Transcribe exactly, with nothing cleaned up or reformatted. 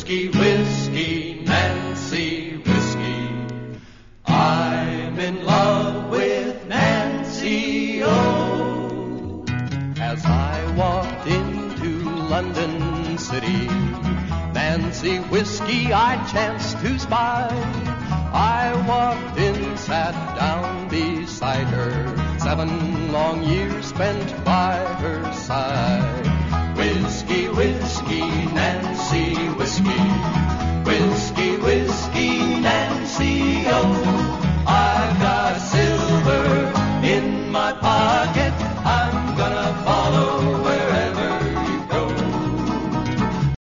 Whiskey, whiskey, Nancy, whiskey. I'm in love with Nancy, oh. As I walked into London City, Nancy Whiskey I chanced to spy. I walked in, sat down beside her, seven long years spent by her side.